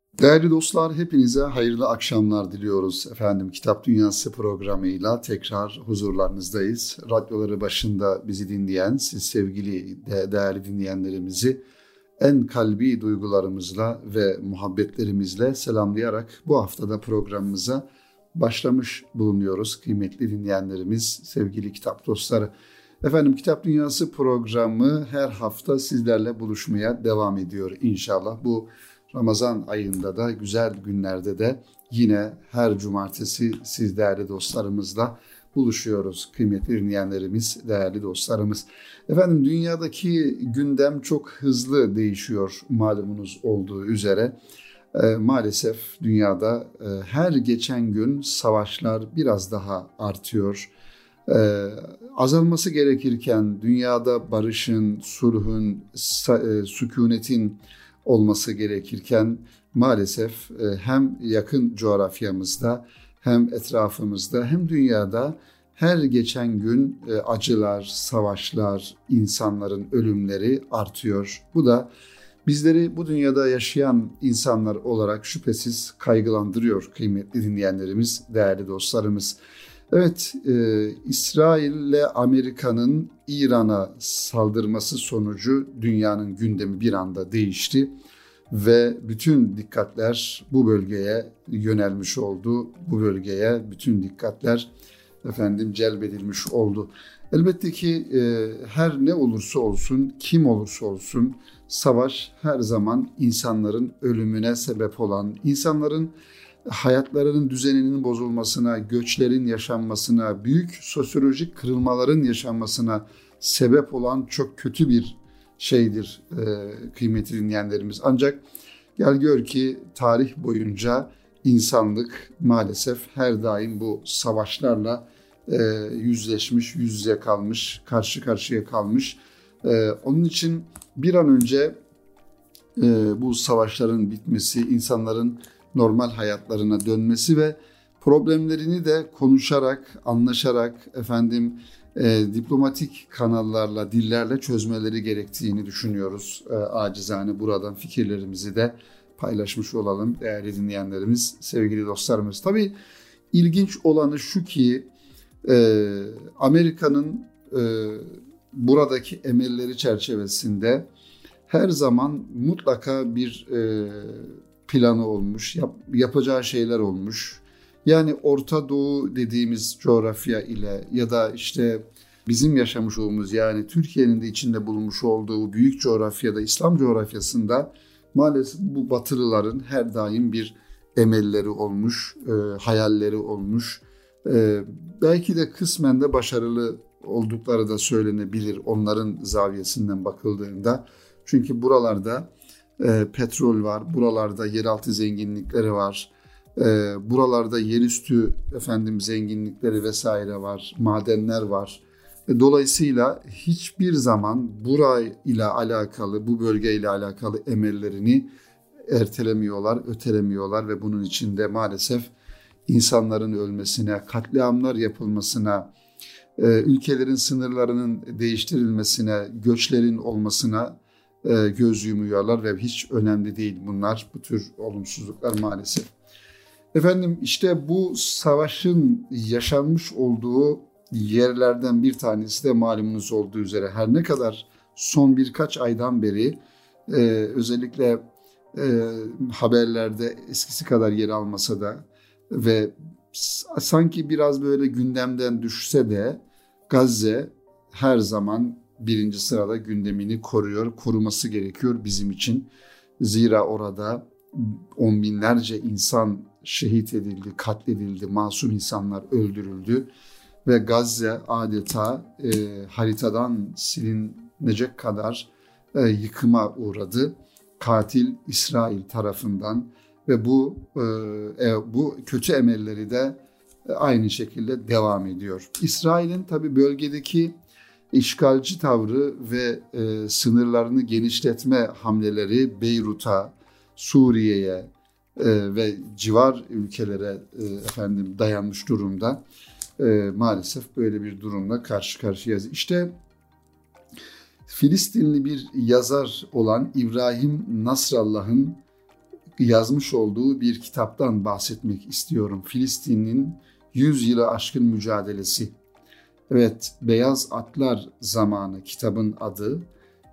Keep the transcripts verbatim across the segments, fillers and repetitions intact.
Değerli dostlar, hepinize hayırlı akşamlar diliyoruz. Efendim, Kitap Dünyası programıyla tekrar huzurlarınızdayız. Radyoları başında bizi dinleyen, siz sevgili de, değerli dinleyenlerimizi en kalbi duygularımızla ve muhabbetlerimizle selamlayarak bu haftada programımıza başlamış bulunuyoruz. Kıymetli dinleyenlerimiz, sevgili kitap dostları. Efendim, Kitap Dünyası programı her hafta sizlerle buluşmaya devam ediyor inşallah. Bu Ramazan ayında da, güzel günlerde de yine her cumartesi siz değerli dostlarımızla buluşuyoruz. Kıymetli dinleyenlerimiz, değerli dostlarımız. Efendim, dünyadaki gündem çok hızlı değişiyor malumunuz olduğu üzere. E, maalesef dünyada e, her geçen gün savaşlar biraz daha artıyor. Ee, azalması gerekirken dünyada barışın, sulhun, sa- e, sükunetin olması gerekirken maalesef e, hem yakın coğrafyamızda hem etrafımızda hem dünyada her geçen gün e, acılar, savaşlar, insanların ölümleri artıyor. Bu da bizleri bu dünyada yaşayan insanlar olarak şüphesiz kaygılandırıyor kıymetli dinleyenlerimiz, değerli dostlarımız. Evet, e, İsrail ile Amerika'nın İran'a saldırması sonucu dünyanın gündemi bir anda değişti ve bütün dikkatler bu bölgeye yönelmiş oldu. Bu bölgeye bütün dikkatler efendim celbedilmiş oldu. Elbette ki e, her ne olursa olsun, kim olursa olsun savaş her zaman insanların ölümüne sebep olan, insanların hayatlarının düzeninin bozulmasına, göçlerin yaşanmasına, büyük sosyolojik kırılmaların yaşanmasına sebep olan çok kötü bir şeydir e, kıymetli dinleyenlerimiz. Ancak gel gör ki tarih boyunca insanlık maalesef her daim bu savaşlarla e, yüzleşmiş, yüz yüze kalmış, karşı karşıya kalmış. E, onun için bir an önce e, bu savaşların bitmesi, insanların normal hayatlarına dönmesi ve problemlerini de konuşarak, anlaşarak, efendim e, diplomatik kanallarla, dillerle çözmeleri gerektiğini düşünüyoruz. E, acizane buradan fikirlerimizi de paylaşmış olalım değerli dinleyenlerimiz, sevgili dostlarımız. Tabii ilginç olanı şu ki e, Amerika'nın e, buradaki emelleri çerçevesinde her zaman mutlaka bir e, planı olmuş, yap, yapacağı şeyler olmuş. Yani Orta Doğu dediğimiz coğrafya ile ya da işte bizim yaşamış olduğumuz, yani Türkiye'nin de içinde bulunmuş olduğu büyük coğrafyada, İslam coğrafyasında maalesef bu Batılıların her daim bir emelleri olmuş, e, hayalleri olmuş. E, belki de kısmen de başarılı oldukları da söylenebilir onların zaviyesinden bakıldığında. Çünkü buralarda E, petrol var, buralarda yeraltı zenginlikleri var, e, buralarda yerüstü efendim zenginlikleri vesaire var, madenler var. E, dolayısıyla hiçbir zaman burayla alakalı, bu bölgeyle alakalı emellerini ertelemiyorlar, ötelemiyorlar ve bunun içinde maalesef insanların ölmesine, katliamlar yapılmasına, e, ülkelerin sınırlarının değiştirilmesine, göçlerin olmasına göz yumuyorlar ve hiç önemli değil bunlar, bu tür olumsuzluklar maalesef. Efendim, işte bu savaşın yaşanmış olduğu yerlerden bir tanesi de malumunuz olduğu üzere her ne kadar son birkaç aydan beri e, özellikle e, haberlerde eskisi kadar yer almasa da ve sanki biraz böyle gündemden düşse de Gazze her zaman birinci sırada gündemini koruyor, koruması gerekiyor bizim için. Zira orada on binlerce insan şehit edildi, katledildi, masum insanlar öldürüldü ve Gazze adeta e, haritadan silinecek kadar e, yıkıma uğradı. Katil İsrail tarafından ve bu e, bu kötü emelleri de e, aynı şekilde devam ediyor. İsrail'in tabii bölgedeki işgalci tavrı ve e, sınırlarını genişletme hamleleri Beyrut'a, Suriye'ye e, ve civar ülkelere e, efendim dayanmış durumda. E, maalesef böyle bir durumla karşı karşıyayız. İşte Filistinli bir yazar olan İbrahim Nasrallah'ın yazmış olduğu bir kitaptan bahsetmek istiyorum. Filistin'in yüz yılı aşkın mücadelesi. Evet, Beyaz Atlar Zamanı kitabın adı.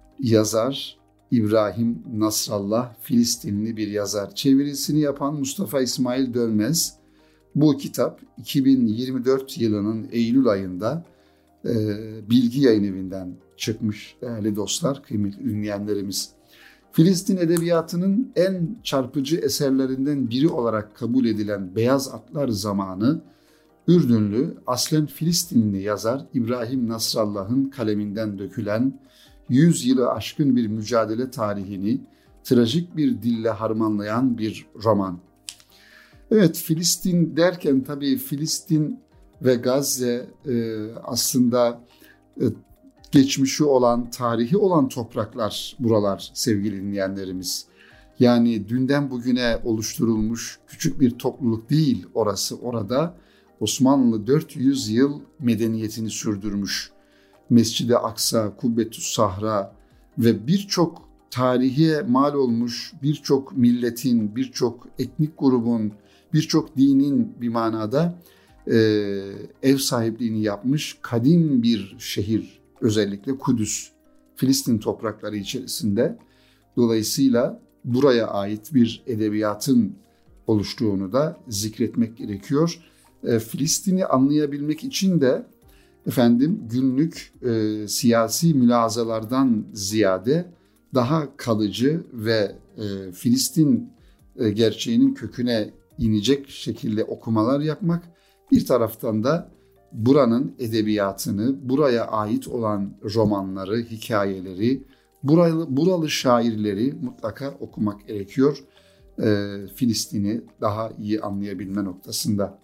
Yazar İbrahim Nasrallah, Filistinli bir yazar. Çevirisini yapan Mustafa İsmail Dönmez. Bu kitap iki bin yirmi dört yılının Eylül ayında e, Bilgi Yayınevi'nden çıkmış değerli dostlar, kıymetli dinleyenlerimiz. Filistin edebiyatının en çarpıcı eserlerinden biri olarak kabul edilen Beyaz Atlar Zamanı, Ürdünlü, aslen Filistinli yazar İbrahim Nasrallah'ın kaleminden dökülen yüz yılı aşkın bir mücadele tarihini trajik bir dille harmanlayan bir roman. Evet, Filistin derken tabii Filistin ve Gazze e, aslında e, geçmişi olan, tarihi olan topraklar buralar sevgili dinleyenlerimiz. Yani dünden bugüne oluşturulmuş küçük bir topluluk değil orası. Orada Osmanlı dört yüz yıl medeniyetini sürdürmüş. Mescid-i Aksa, Kubbetü's Sahra ve birçok tarihe mal olmuş birçok milletin, birçok etnik grubun, birçok dinin bir manada e, ev sahipliğini yapmış kadim bir şehir, özellikle Kudüs, Filistin toprakları içerisinde. Dolayısıyla buraya ait bir edebiyatın oluştuğunu da zikretmek gerekiyor. E, Filistin'i anlayabilmek için de efendim günlük e, siyasi mülazalardan ziyade daha kalıcı ve e, Filistin e, gerçeğinin köküne inecek şekilde okumalar yapmak, bir taraftan da buranın edebiyatını, buraya ait olan romanları, hikayeleri, buralı, buralı şairleri mutlaka okumak gerekiyor e, Filistin'i daha iyi anlayabilme noktasında.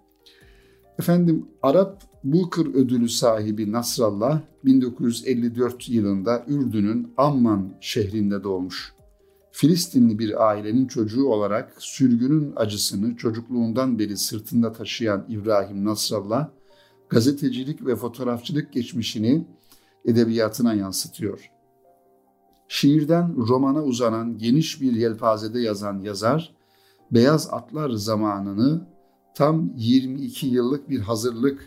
Efendim, Arap Booker ödülü sahibi Nasrallah bin dokuz yüz elli dört yılında Ürdün'ün Amman şehrinde doğmuş. Filistinli bir ailenin çocuğu olarak sürgünün acısını çocukluğundan beri sırtında taşıyan İbrahim Nasrallah, gazetecilik ve fotoğrafçılık geçmişini edebiyatına yansıtıyor. Şiirden romana uzanan geniş bir yelpazede yazan yazar, Beyaz Atlar Zamanı'nı tam yirmi iki yıllık bir hazırlık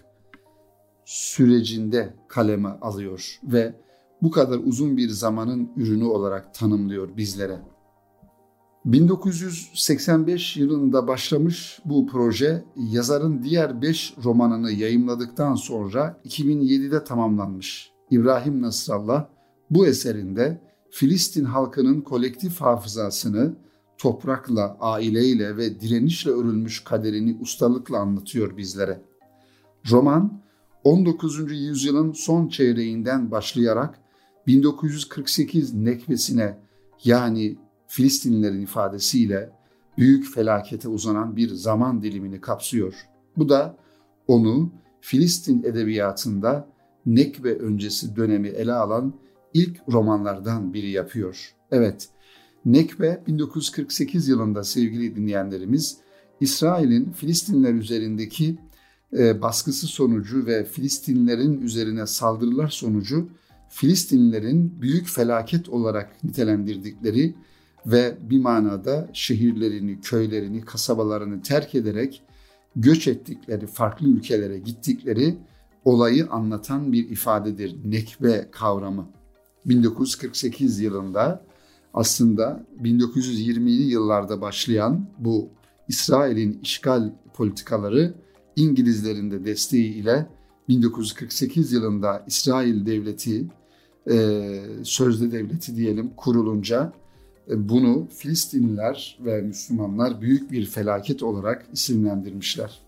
sürecinde kaleme alıyor ve bu kadar uzun bir zamanın ürünü olarak tanımlıyor bizlere. bin dokuz yüz seksen beş yılında başlamış bu proje, yazarın diğer beş romanını yayımladıktan sonra iki bin yedide tamamlanmış. İbrahim Nasrallah bu eserinde Filistin halkının kolektif hafızasını toprakla, aileyle ve direnişle örülmüş kaderini ustalıkla anlatıyor bizlere. Roman, on dokuzuncu yüzyılın son çeyreğinden başlayarak bin dokuz yüz kırk sekiz nekbesine, yani Filistinlilerin ifadesiyle büyük felakete uzanan bir zaman dilimini kapsıyor. Bu da onu Filistin edebiyatında Nekbe öncesi dönemi ele alan ilk romanlardan biri yapıyor. Evet, Nekbe bin dokuz yüz kırk sekiz yılında sevgili dinleyenlerimiz, İsrail'in Filistinliler üzerindeki e, baskısı sonucu ve Filistinlilerin üzerine saldırılar sonucu Filistinlilerin büyük felaket olarak nitelendirdikleri ve bir manada şehirlerini, köylerini, kasabalarını terk ederek göç ettikleri, farklı ülkelere gittikleri olayı anlatan bir ifadedir Nekbe kavramı. bin dokuz yüz kırk sekiz yılında aslında bin dokuz yüz yirmili yıllarda başlayan bu İsrail'in işgal politikaları İngilizlerin de desteğiyle bin dokuz yüz kırk sekiz yılında İsrail devleti, e, sözde devleti diyelim, kurulunca e, bunu Filistinliler ve Müslümanlar büyük bir felaket olarak isimlendirmişler.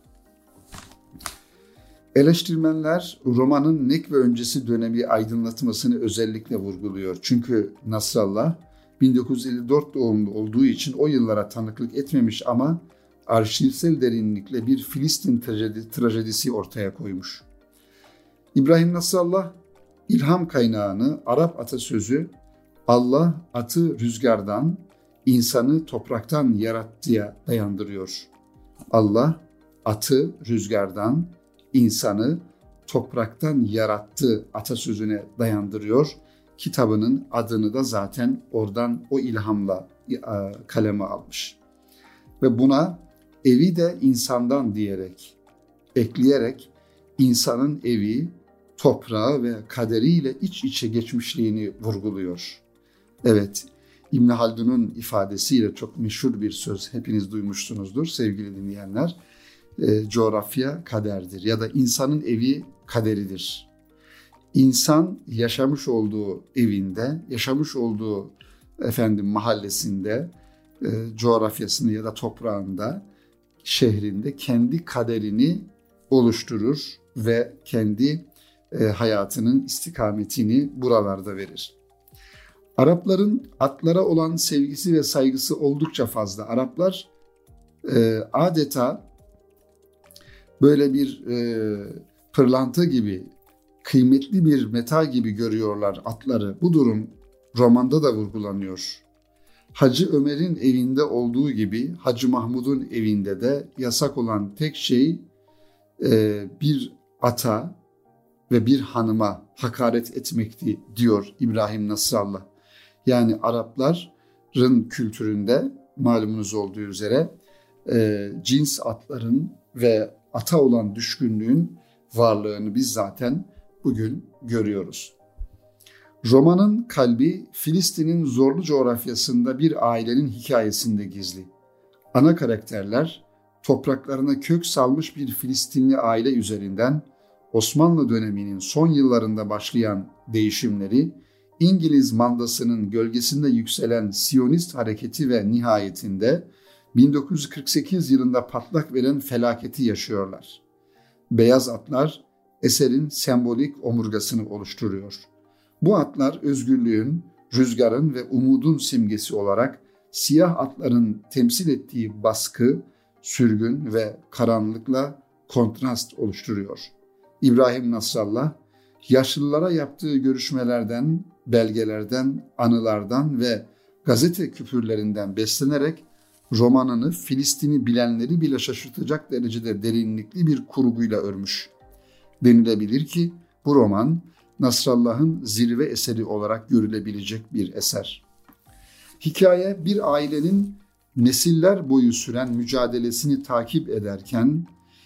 Eleştirmenler romanın Nekbe öncesi dönemi aydınlatmasını özellikle vurguluyor. Çünkü Nasrallah bin dokuz yüz elli dört doğumlu olduğu için o yıllara tanıklık etmemiş ama arşivsel derinlikle bir Filistin trajedi, trajedisi ortaya koymuş. İbrahim Nasrallah ilham kaynağını Arap atasözü Allah atı rüzgardan, insanı topraktan yarattıya dayandırıyor. Allah atı rüzgardan, insanı topraktan yarattı atasözüne dayandırıyor. Kitabının adını da zaten oradan, o ilhamla kaleme almış. ve buna evi de insandan diyerek, ekleyerek insanın evi, toprağı ve kaderiyle iç içe geçmişliğini vurguluyor. Evet, İbn Haldun'un ifadesiyle çok meşhur bir söz, hepiniz duymuşsunuzdur sevgili dinleyenler. E, coğrafya kaderdir ya da insanın evi kaderidir. İnsan yaşamış olduğu evinde, yaşamış olduğu efendim mahallesinde, e, coğrafyasında ya da toprağında, şehrinde kendi kaderini oluşturur ve kendi e, hayatının istikametini buralarda verir. Arapların atlara olan sevgisi ve saygısı oldukça fazla. Araplar e, adeta böyle bir e, pırlanta gibi, kıymetli bir meta gibi görüyorlar atları. Bu durum romanda da vurgulanıyor. Hacı Ömer'in evinde olduğu gibi Hacı Mahmud'un evinde de yasak olan tek şey e, bir ata ve bir hanıma hakaret etmekti diyor İbrahim Nasrallah. Yani Arapların kültüründe malumunuz olduğu üzere e, cins atların ve ata olan düşkünlüğün varlığını biz zaten bugün görüyoruz. Romanın kalbi Filistin'in zorlu coğrafyasında bir ailenin hikayesinde gizli. Ana karakterler topraklarına kök salmış bir Filistinli aile üzerinden Osmanlı döneminin son yıllarında başlayan değişimleri, İngiliz mandasının gölgesinde yükselen Siyonist hareketi ve nihayetinde bin dokuz yüz kırk sekiz yılında patlak veren felaketi yaşıyorlar. Beyaz atlar eserin sembolik omurgasını oluşturuyor. Bu atlar özgürlüğün, rüzgarın ve umudun simgesi olarak siyah atların temsil ettiği baskı, sürgün ve karanlıkla kontrast oluşturuyor. İbrahim Nasrallah, yaşlılara yaptığı görüşmelerden, belgelerden, anılardan ve gazete küpürlerinden beslenerek romanını Filistin'i bilenleri bile şaşırtacak derecede derinlikli bir kurguyla örmüş. Denilebilir ki bu roman Nasrallah'ın zirve eseri olarak görülebilecek bir eser. Hikaye bir ailenin nesiller boyu süren mücadelesini takip ederken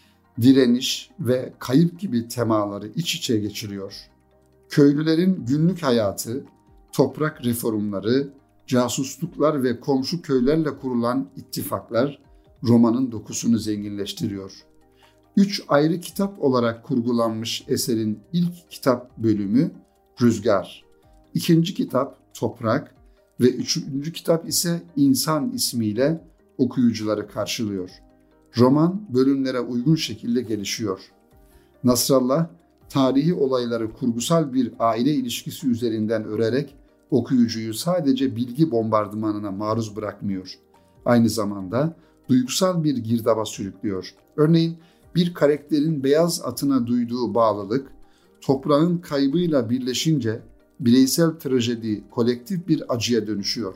direniş ve kayıp gibi temaları iç içe geçiriyor. Köylülerin günlük hayatı, toprak reformları, casusluklar ve komşu köylerle kurulan ittifaklar romanın dokusunu zenginleştiriyor. Üç ayrı kitap olarak kurgulanmış eserin ilk kitap bölümü Rüzgar, ikinci kitap Toprak ve üçüncü kitap ise İnsan ismiyle okuyucuları karşılıyor. Roman bölümlere uygun şekilde gelişiyor. Nasrallah, tarihi olayları kurgusal bir aile ilişkisi üzerinden örerek okuyucuyu sadece bilgi bombardımanına maruz bırakmıyor. Aynı zamanda duygusal bir girdaba sürüklüyor. Örneğin bir karakterin beyaz atına duyduğu bağlılık, toprağın kaybıyla birleşince bireysel trajedi kolektif bir acıya dönüşüyor.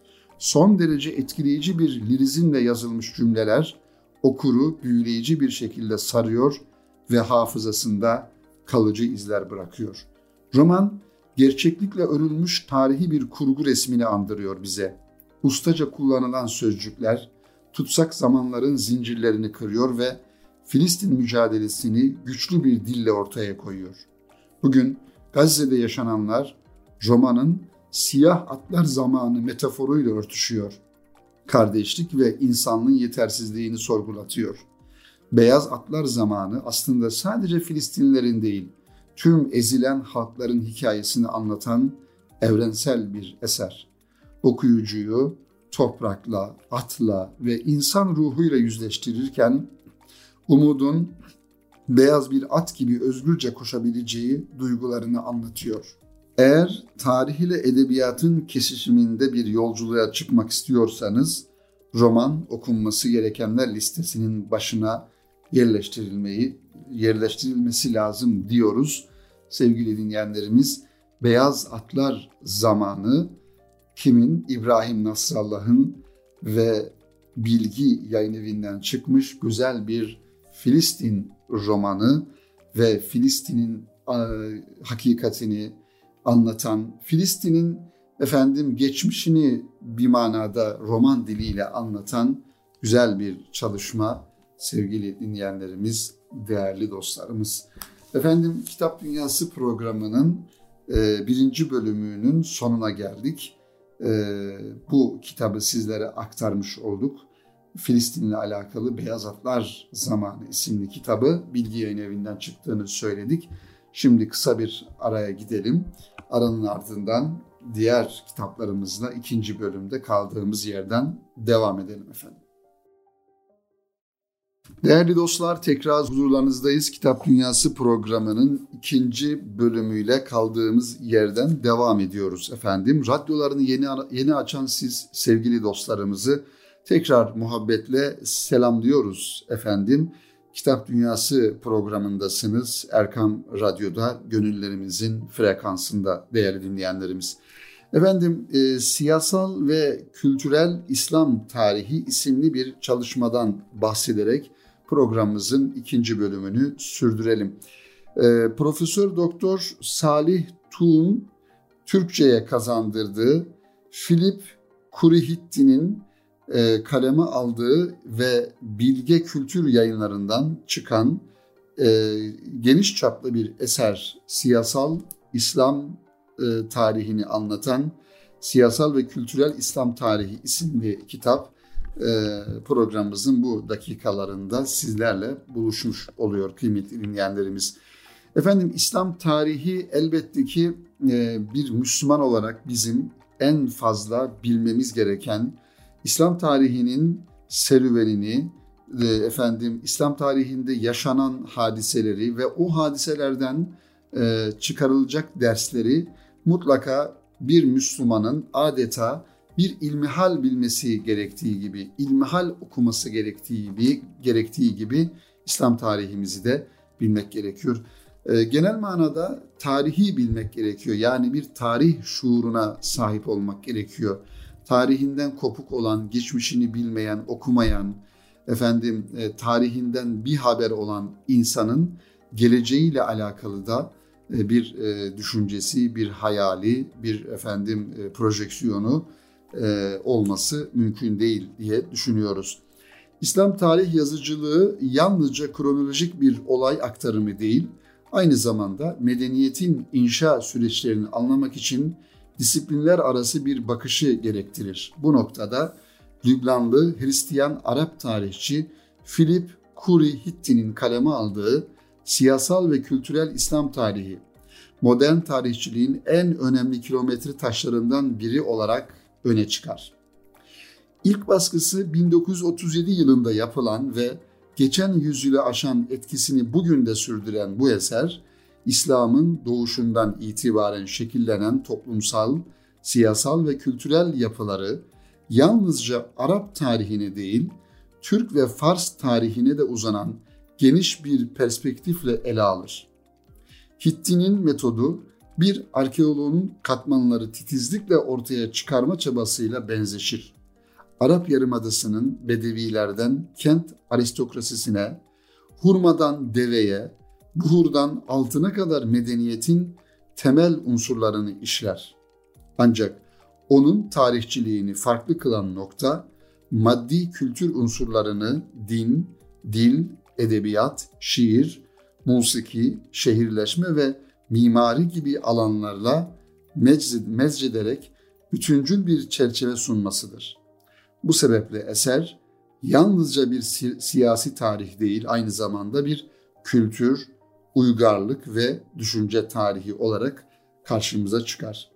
Son derece etkileyici bir lirizmle yazılmış cümleler okuru büyüleyici bir şekilde sarıyor ve hafızasında kalıcı izler bırakıyor. Roman, gerçeklikle örülmüş tarihi bir kurgu resmini andırıyor bize. Ustaca kullanılan sözcükler, tutsak zamanların zincirlerini kırıyor ve Filistin mücadelesini güçlü bir dille ortaya koyuyor. Bugün Gazze'de yaşananlar romanın siyah atlar zamanı metaforuyla örtüşüyor. Kardeşlik ve insanlığın yetersizliğini sorgulatıyor. Beyaz atlar zamanı aslında sadece Filistinlilerin değil, tüm ezilen halkların hikayesini anlatan evrensel bir eser. Okuyucuyu toprakla, atla ve insan ruhuyla yüzleştirirken umudun beyaz bir at gibi özgürce koşabileceği duygularını anlatıyor. Eğer tarih ile edebiyatın kesişiminde bir yolculuğa çıkmak istiyorsanız, roman okunması gerekenler listesinin başına yerleştirilmeyi, yerleştirilmesi lazım diyoruz. Sevgili dinleyenlerimiz, Beyaz Atlar Zamanı kimin? İbrahim Nasrallah'ın ve Bilgi Yayınevi'nden çıkmış güzel bir Filistin romanı ve Filistin'in e, hakikatini anlatan, Filistin'in efendim geçmişini bir manada roman diliyle anlatan güzel bir çalışma sevgili dinleyenlerimiz, değerli dostlarımız. Efendim, Kitap Dünyası programının e, birinci bölümünün sonuna geldik. E, bu kitabı sizlere aktarmış olduk. Filistin'le alakalı Beyaz Atlar Zamanı isimli kitabı Bilgi Yayınevi'nden çıktığını söyledik. Şimdi kısa bir araya gidelim. Aranın ardından diğer kitaplarımızla ikinci bölümde kaldığımız yerden devam edelim efendim. Değerli dostlar, tekrar huzurlarınızdayız. Kitap Dünyası programının ikinci bölümüyle kaldığımız yerden devam ediyoruz efendim. Radyolarını yeni yeni açan siz sevgili dostlarımızı tekrar muhabbetle selamlıyoruz efendim. Kitap Dünyası programındasınız. Erkam Radyo'da, gönüllerimizin frekansında değerli dinleyenlerimiz. Efendim, e, siyasal ve kültürel İslam tarihi isimli bir çalışmadan bahsederek programımızın ikinci bölümünü sürdürelim. E, Profesör Doktor Salih Tuğ'un Türkçe'ye kazandırdığı Philip Kurihitti'nin e, kaleme aldığı ve Bilge Kültür Yayınlarından çıkan e, geniş çaplı bir eser, siyasal İslam e, tarihini anlatan Siyasal ve Kültürel İslam Tarihi isimli kitap e, programımızın bu dakikalarında sizlerle buluşmuş oluyor kıymetli dinleyenlerimiz. Efendim, İslam tarihi elbette ki e, bir Müslüman olarak bizim en fazla bilmemiz gereken, İslam tarihinin serüvenini, e, efendim İslam tarihinde yaşanan hadiseleri ve o hadiselerden e, çıkarılacak dersleri mutlaka bir Müslümanın adeta bir ilmihal bilmesi gerektiği gibi, ilmihal okuması gerektiği gibi, gerektiği gibi İslam tarihimizi de bilmek gerekiyor. E, genel manada tarihi bilmek gerekiyor. Yani bir tarih şuuruna sahip olmak gerekiyor. Tarihinden kopuk olan, geçmişini bilmeyen, okumayan, efendim e, tarihinden bir haber olan insanın geleceğiyle alakalı da e, bir e, düşüncesi, bir hayali, bir efendim e, projeksiyonu e, olması mümkün değil diye düşünüyoruz. İslam tarih yazıcılığı yalnızca kronolojik bir olay aktarımı değil, aynı zamanda medeniyetin inşa süreçlerini anlamak için disiplinler arası bir bakışı gerektirir. Bu noktada Lübnanlı Hristiyan Arap tarihçi Philip Kurihitti'nin kaleme aldığı Siyasal ve Kültürel İslam Tarihi, modern tarihçiliğin en önemli kilometre taşlarından biri olarak öne çıkar. İlk baskısı bin dokuz yüz otuz yedi yılında yapılan ve geçen yüzyılı aşan etkisini bugün de sürdüren bu eser, İslam'ın doğuşundan itibaren şekillenen toplumsal, siyasal ve kültürel yapıları yalnızca Arap tarihine değil, Türk ve Fars tarihine de uzanan geniş bir perspektifle ele alır. Hitti'nin metodu bir arkeoloğun katmanları titizlikle ortaya çıkarma çabasıyla benzeşir. Arap Yarımadası'nın bedevilerden kent aristokrasisine, hurmadan deveye, buhurdan altına kadar medeniyetin temel unsurlarını işler. Ancak onun tarihçiliğini farklı kılan nokta, maddi kültür unsurlarını din, dil, edebiyat, şiir, musiki, şehirleşme ve mimari gibi alanlarla mezcederek bütüncül bir çerçeve sunmasıdır. Bu sebeple eser yalnızca bir si- siyasi tarih değil, aynı zamanda bir kültür, uygarlık ve düşünce tarihi olarak karşımıza çıkar.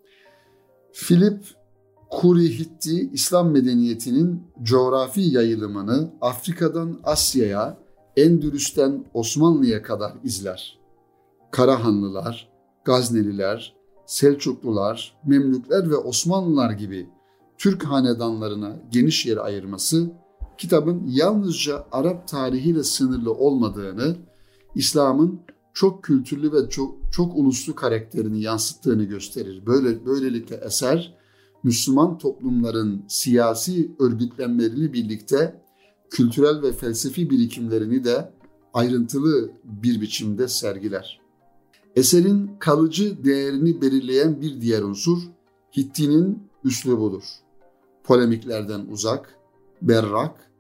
Philip Kurihitti, İslam medeniyetinin coğrafi yayılımını Afrika'dan Asya'ya, Endülüs'ten Osmanlı'ya kadar izler. Karahanlılar, Gazneliler, Selçuklular, Memlükler ve Osmanlılar gibi Türk hanedanlarına geniş yer ayırması, kitabın yalnızca Arap tarihiyle sınırlı olmadığını, İslam'ın çok kültürlü ve çok, çok uluslu karakterini yansıttığını gösterir. Böyle, böylelikle eser, Müslüman toplumların siyasi örgütlenmeleriyle birlikte kültürel ve felsefi birikimlerini de ayrıntılı bir biçimde sergiler. Eserin kalıcı değerini belirleyen bir diğer unsur, Hitti'nin üslubudur. Polemiklerden uzak, berrak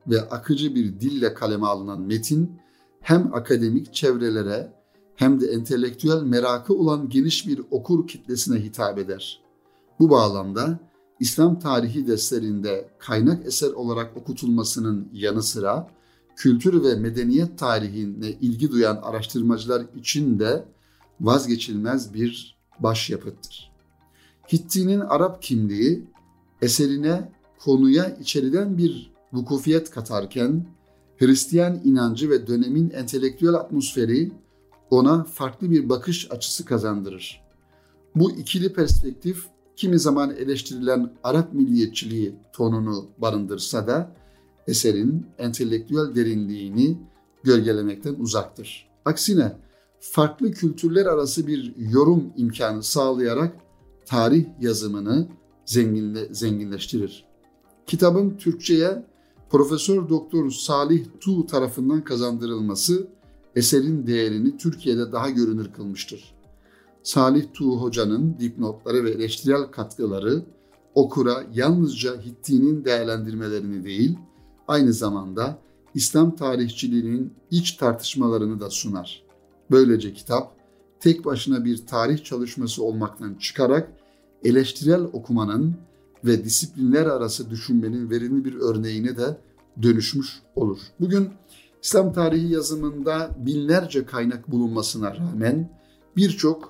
ve akıcı bir dille kaleme alınan metin hem akademik çevrelere hem de entelektüel merakı olan geniş bir okur kitlesine hitap eder. Bu bağlamda İslam tarihi derslerinde kaynak eser olarak okutulmasının yanı sıra kültür ve medeniyet tarihine ilgi duyan araştırmacılar için de vazgeçilmez bir başyapıttır. Hitti'nin Arap kimliği eserine konuya içeriden bir vukufiyet katarken Hristiyan inancı ve dönemin entelektüel atmosferi ona farklı bir bakış açısı kazandırır. Bu ikili perspektif kimi zaman eleştirilen Arap milliyetçiliği tonunu barındırsa da eserin entelektüel derinliğini gölgelemekten uzaktır. Aksine farklı kültürler arası bir yorum imkanı sağlayarak tarih yazımını zenginle, zenginleştirir. Kitabın Türkçe'ye Profesör Doktor Salih Tuğ tarafından kazandırılması eserin değerini Türkiye'de daha görünür kılmıştır. Salih Tuğ Hoca'nın dipnotları ve eleştirel katkıları okura yalnızca Hitti'nin değerlendirmelerini değil, aynı zamanda İslam tarihçiliğinin iç tartışmalarını da sunar. Böylece kitap tek başına bir tarih çalışması olmaktan çıkarak eleştirel okumanın ve disiplinler arası düşünmenin verimli bir örneğine de dönüşmüş olur. Bugün İslam tarihi yazımında binlerce kaynak bulunmasına rağmen birçok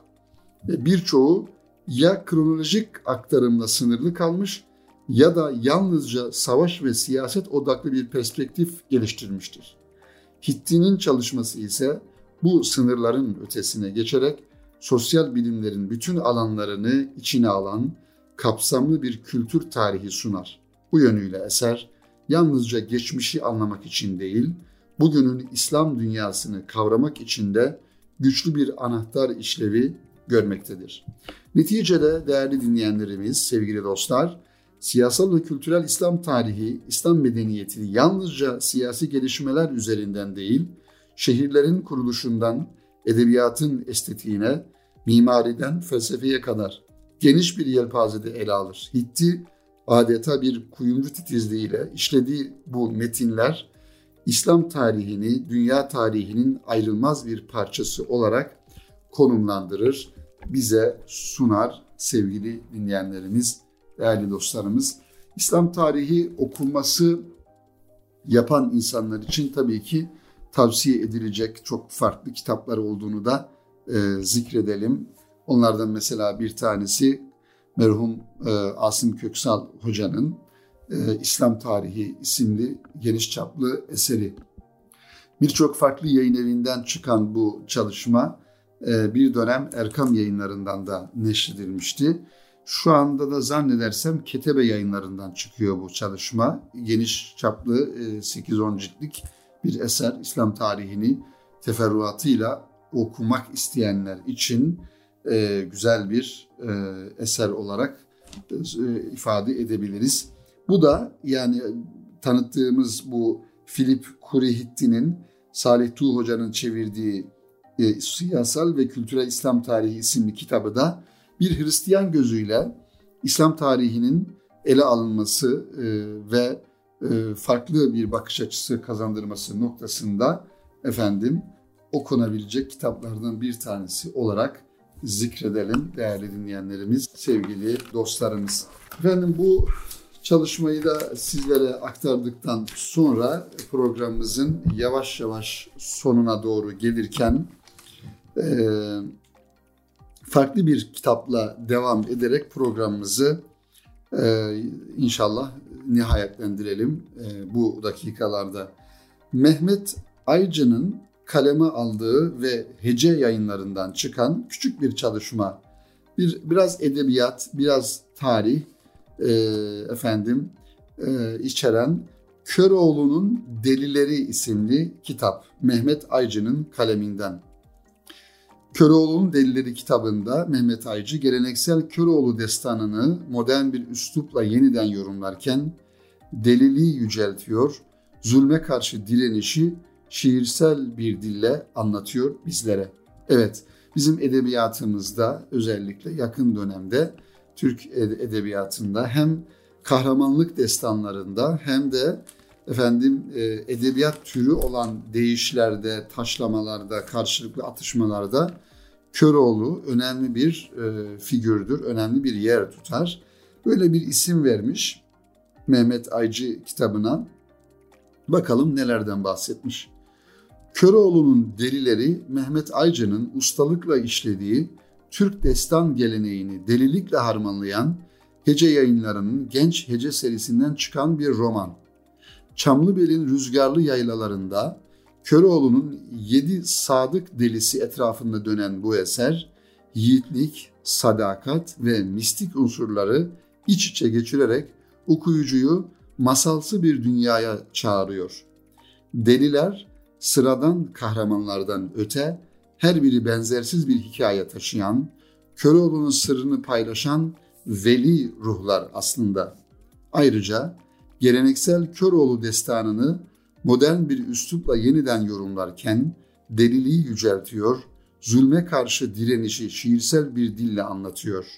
birçoğu ya kronolojik aktarımla sınırlı kalmış ya da yalnızca savaş ve siyaset odaklı bir perspektif geliştirmiştir. Hitti'nin çalışması ise bu sınırların ötesine geçerek sosyal bilimlerin bütün alanlarını içine alan kapsamlı bir kültür tarihi sunar. Bu yönüyle eser yalnızca geçmişi anlamak için değil, bugünün İslam dünyasını kavramak için de güçlü bir anahtar işlevi görmektedir. Neticede değerli dinleyenlerimiz, sevgili dostlar, siyasal ve kültürel İslam tarihi, İslam medeniyeti yalnızca siyasi gelişmeler üzerinden değil, şehirlerin kuruluşundan edebiyatın estetiğine, mimariden felsefeye kadar geniş bir yelpazede ele alır. Hitti adeta bir kuyumcu titizliğiyle işlediği bu metinler İslam tarihini dünya tarihinin ayrılmaz bir parçası olarak konumlandırır, bize sunar sevgili dinleyenlerimiz, değerli dostlarımız. İslam tarihi okunması yapan insanlar için tabii ki tavsiye edilecek çok farklı kitaplar olduğunu da e, zikredelim. Onlardan mesela bir tanesi merhum e, Asım Köksal Hoca'nın e, İslam Tarihi isimli geniş çaplı eseri. Birçok farklı yayın evinden çıkan bu çalışma e, bir dönem Erkam Yayınlarından da neşredilmişti. Şu anda da zannedersem Ketebe Yayınlarından çıkıyor bu çalışma. Geniş çaplı e, sekiz on ciltlik bir eser, İslam tarihini teferruatıyla okumak isteyenler için e, güzel bir e, eser olarak e, ifade edebiliriz. Bu da yani tanıttığımız bu Philip Kurihitti'nin Salih Tuğ Hoca'nın çevirdiği e, Siyasal ve Kültürel İslam Tarihi isimli kitabı da bir Hristiyan gözüyle İslam tarihinin ele alınması e, ve e, farklı bir bakış açısı kazandırması noktasında efendim okunabilecek kitaplardan bir tanesi olarak zikredelim değerli dinleyenlerimiz, sevgili dostlarımız. Efendim bu çalışmayı da sizlere aktardıktan sonra programımızın yavaş yavaş sonuna doğru gelirken e, farklı bir kitapla devam ederek programımızı e, inşallah nihayetlendirelim e, bu dakikalarda. Mehmet Aycı'nın kaleme aldığı ve Hece Yayınlarından çıkan küçük bir çalışma, bir biraz edebiyat, biraz tarih e, efendim e, içeren Köroğlu'nun Delileri isimli kitap. Mehmet Aycı'nın kaleminden. Köroğlu'nun Delileri kitabında Mehmet Aycı geleneksel Köroğlu destanını modern bir üslupla yeniden yorumlarken deliliği yüceltiyor, zulme karşı direnişi şiirsel bir dille anlatıyor bizlere. Evet, bizim edebiyatımızda özellikle yakın dönemde Türk edebiyatında hem kahramanlık destanlarında hem de efendim e, edebiyat türü olan deyişlerde, taşlamalarda, karşılıklı atışmalarda Köroğlu önemli bir e, figürdür, önemli bir yer tutar. Böyle bir isim vermiş Mehmet Aycı kitabına. Bakalım nelerden bahsetmiş. Köroğlu'nun delileri Mehmet Aycı'nın ustalıkla işlediği Türk destan geleneğini delilikle harmanlayan Hece Yayınları'nın Genç Hece serisinden çıkan bir roman. Çamlıbel'in rüzgarlı yaylalarında Köroğlu'nun yedi sadık delisi etrafında dönen bu eser, yiğitlik, sadakat ve mistik unsurları iç içe geçirerek okuyucuyu masalsı bir dünyaya çağırıyor. Deliler, sıradan kahramanlardan öte, her biri benzersiz bir hikaye taşıyan, Köroğlu'nun sırrını paylaşan veli ruhlar aslında. Ayrıca geleneksel Köroğlu destanını modern bir üslupla yeniden yorumlarken deliliği yüceltiyor, zulme karşı direnişi şiirsel bir dille anlatıyor.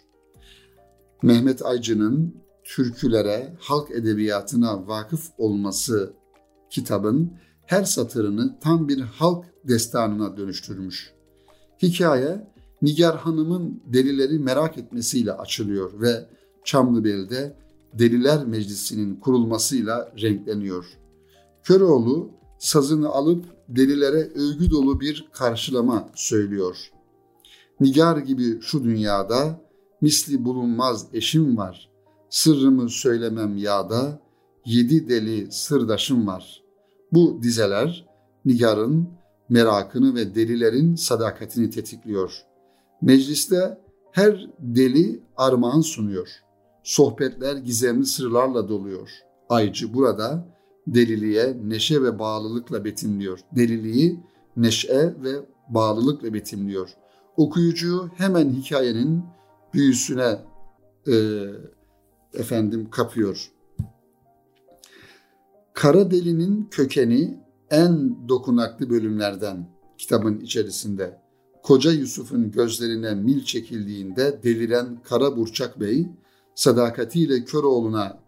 Mehmet Aycı'nın türkülere, halk edebiyatına vakıf olması kitabın her satırını tam bir halk destanına dönüştürmüş. Hikaye, Nigar Hanım'ın delileri merak etmesiyle açılıyor ve Çamlıbel'de Deliler Meclisi'nin kurulmasıyla renkleniyor. Köroğlu sazını alıp delilere övgü dolu bir karşılama söylüyor. Nigar gibi şu dünyada misli bulunmaz eşim var. Sırrımı söylemem yağda, yedi deli sırdaşım var. Bu dizeler Nigar'ın merakını ve delilerin sadakatini tetikliyor. Mecliste her deli armağan sunuyor. Sohbetler gizemli sırlarla doluyor. Aycı burada deliliğe neşe ve bağlılıkla betimliyor. Deliliği neşe ve bağlılıkla betimliyor. Okuyucuyu hemen hikayenin büyüsüne e, efendim kapıyor. Kara delinin kökeni en dokunaklı bölümlerden kitabın içerisinde. Koca Yusuf'un gözlerine mil çekildiğinde deliren Kara Burçak Bey sadakatiyle Köroğlu'na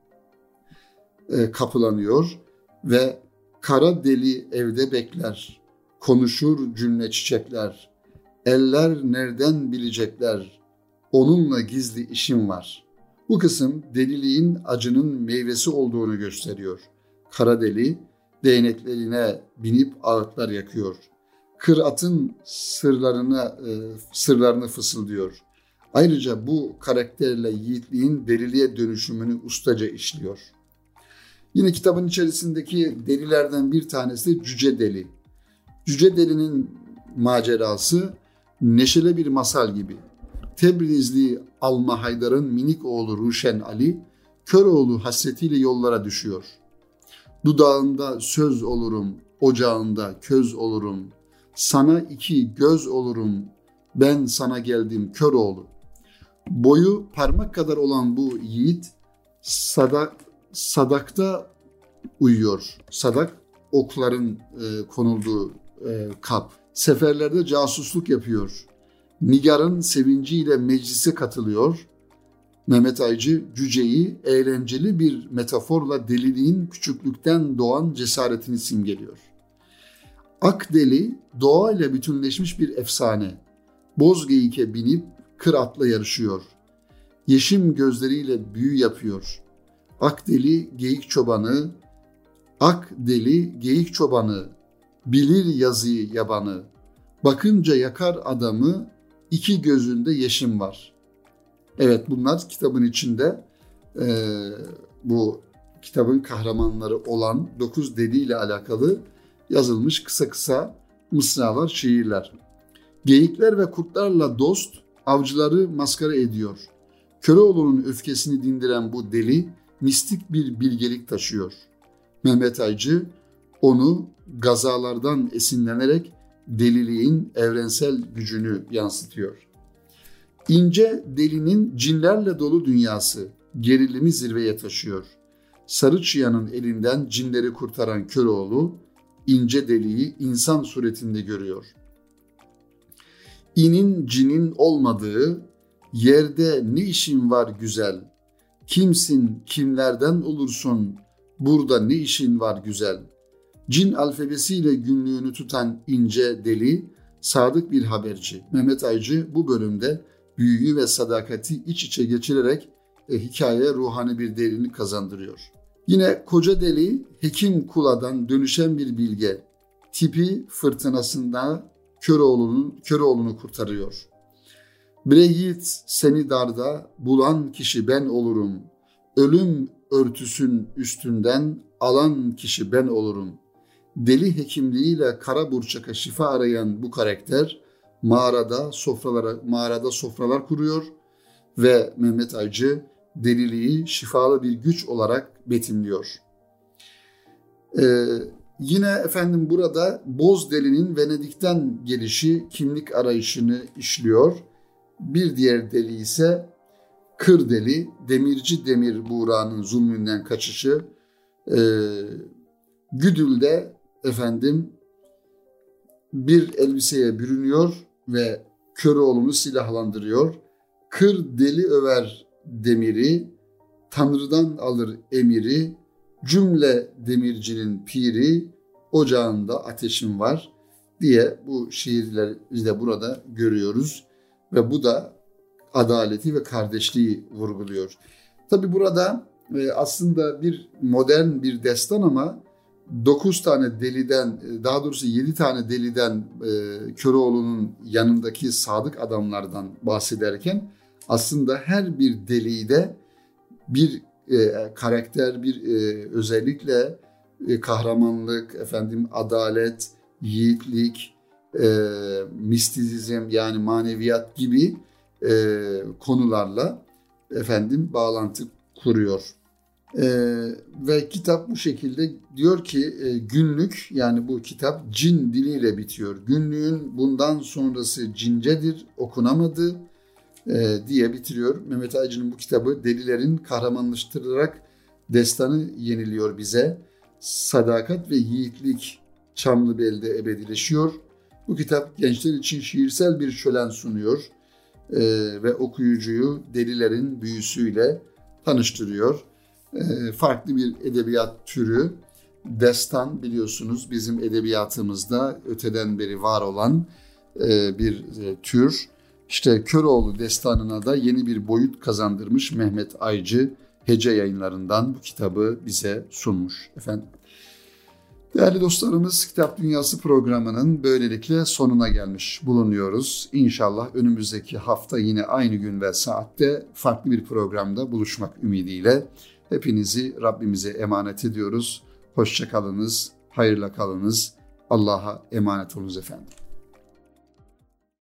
e, kapılanıyor ve kara deli evde bekler, konuşur cümle çiçekler, eller nereden bilecekler, onunla gizli işim var. Bu kısım deliliğin acının meyvesi olduğunu gösteriyor. Kara deli değneklerine binip ağıtlar yakıyor. Kır atın sırlarına, e, sırlarını fısıldıyor. Ayrıca bu karakterle yiğitliğin deliliğe dönüşümünü ustaca işliyor. Yine kitabın içerisindeki delilerden bir tanesi de Cüce Deli. Cüce Deli'nin macerası neşeli bir masal gibi. Tebrizli Alma Haydar'ın minik oğlu Ruşen Ali, Köroğlu hasretiyle yollara düşüyor. Dudağında söz olurum, ocağında köz olurum, sana iki göz olurum, ben sana geldim Köroğlu. Boyu parmak kadar olan bu yiğit sadak, sadakta uyuyor. Sadak okların e, konulduğu e, kap. Seferlerde casusluk yapıyor. Nigar'ın sevinciyle meclise katılıyor. Mehmet Aycı Cüce'yi eğlenceli bir metaforla deliliğin küçüklükten doğan cesaretini simgeliyor. Ak deli doğayla bütünleşmiş bir efsane. Bozgeyik'e binip kır atla yarışıyor. Yeşim gözleriyle büyü yapıyor. Ak deli geyik çobanı, ak deli geyik çobanı, bilir yazıyı yabanı. Bakınca yakar adamı, iki gözünde yeşim var. Evet, bunlar kitabın içinde e, bu kitabın kahramanları olan dokuz deli ile alakalı yazılmış kısa kısa mısralar, şiirler. Geyikler ve kurtlarla dost, avcıları maskara ediyor. Köroğlu'nun öfkesini dindiren bu deli mistik bir bilgelik taşıyor. Mehmet Aycı onu gazalardan esinlenerek deliliğin evrensel gücünü yansıtıyor. İnce delinin cinlerle dolu dünyası gerilimi zirveye taşıyor. Sarı Çıyan'ın elinden cinleri kurtaran Köroğlu, ince deliği insan suretinde görüyor. İnin cinin olmadığı, yerde ne işin var güzel, kimsin kimlerden olursun, burada ne işin var güzel. Cin alfabesiyle günlüğünü tutan ince deli, sadık bir haberci. Mehmet Aycı bu bölümde büyüyü ve sadakati iç içe geçirerek e, hikayeye ruhani bir derinlik kazandırıyor. Yine koca deli, hekim kuladan dönüşen bir bilge, tipi fırtınasında Köroğlu'nun Köroğlu'nu kurtarıyor. Bre yiğit seni darda, bulan kişi ben olurum. Ölüm örtüsün üstünden alan kişi ben olurum. Deli hekimliğiyle kara burçaka şifa arayan bu karakter mağarada sofralara mağarada sofralar kuruyor ve Mehmet Aycı deliliği şifalı bir güç olarak betimliyor. Ee, yine efendim burada Boz Deli'nin Venedik'ten gelişi kimlik arayışını işliyor. Bir diğer deli ise Kır Deli, demirci Demir Buğra'nın zulmünden kaçışı. Ee, Güdül'de efendim bir elbiseye bürünüyor ve Köroğlu'nu silahlandırıyor. Kır Deli över demiri, Tanrı'dan alır emiri, cümle demircinin piri, ocağında ateşim var diye bu şiirleri de burada görüyoruz. Ve bu da adaleti ve kardeşliği vurguluyor. Tabi burada aslında bir modern bir destan ama dokuz tane deliden, daha doğrusu yedi tane deliden Köroğlu'nun yanındaki sadık adamlardan bahsederken aslında her bir deliği de bir karakter, bir özellikle kahramanlık, efendim adalet, yiğitlik, E, mistizm yani maneviyat gibi e, konularla efendim bağlantı kuruyor. E, ve kitap bu şekilde diyor ki e, günlük yani bu kitap cin diliyle bitiyor. Günlüğün bundan sonrası cincedir, okunamadı e, diye bitiriyor. Mehmet Aycı'nın bu kitabı delilerin kahramanlaştırılarak destanı yeniliyor bize. Sadakat ve yiğitlik Çamlıbel'de ebedileşiyor. Bu kitap gençler için şiirsel bir şölen sunuyor e, ve okuyucuyu delilerin büyüsüyle tanıştırıyor. E, farklı bir edebiyat türü, destan biliyorsunuz bizim edebiyatımızda öteden beri var olan e, bir e, tür. İşte Köroğlu destanına da yeni bir boyut kazandırmış Mehmet Aycı Hece Yayınları'ndan bu kitabı bize sunmuş efendim. Değerli dostlarımız, Kitap Dünyası programının böylelikle sonuna gelmiş bulunuyoruz. İnşallah önümüzdeki hafta yine aynı gün ve saatte farklı bir programda buluşmak ümidiyle hepinizi Rabbimize emanet ediyoruz. Hoşça kalınız, hayırla kalınız, Allah'a emanet olunuz efendim.